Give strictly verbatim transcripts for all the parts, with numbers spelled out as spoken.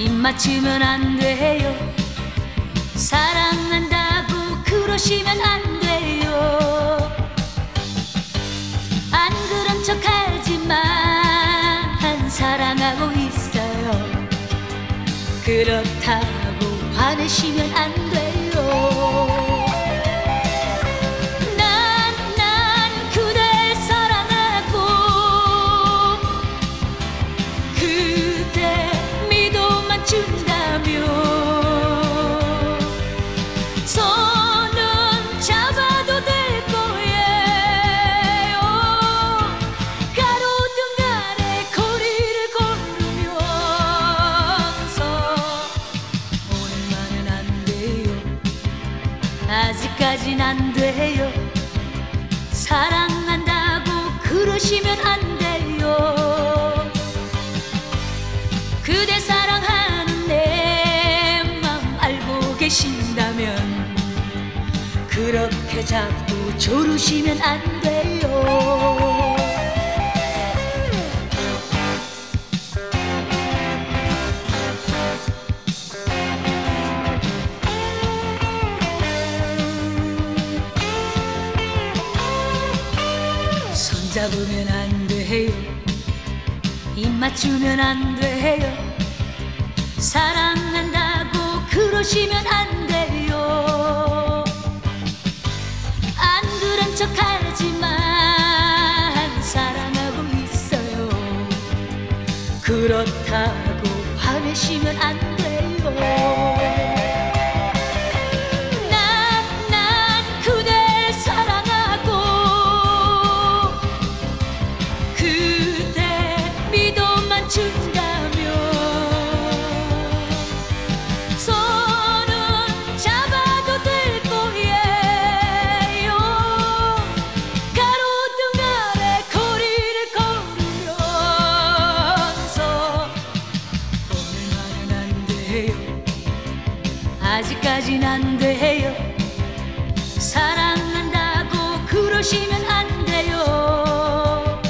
입 맞추면 안 돼요. 사랑한다고 그러시면 안 돼요. 안 그런 척 하지만 사랑하고 있어요. 그렇다고 화내시면 안 돼요. 아직까진 안 돼요. 사랑한다고 그러시면 안 돼요. 그대 사랑하는 내 맘 알고 계신다면 그렇게 자꾸 조르시면 안 돼요. 잡으면 안 돼요. 입 맞추면 안 돼요. 사랑한다고 그러시면 안 돼요. 안 그런 척 하지만 사랑하고 있어요. 그렇다고 화내시면 안 돼요. 아직까진 안 돼요. 사랑한다고 그러시면 안 돼요.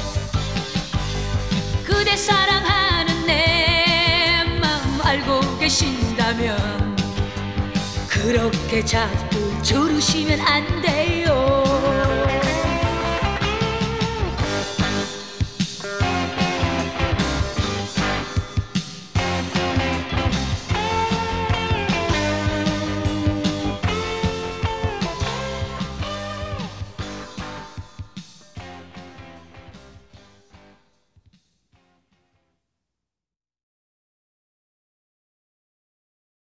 그대 사랑하는 내 맘 알고 계신다면 그렇게 자꾸 조르시면 안 돼요.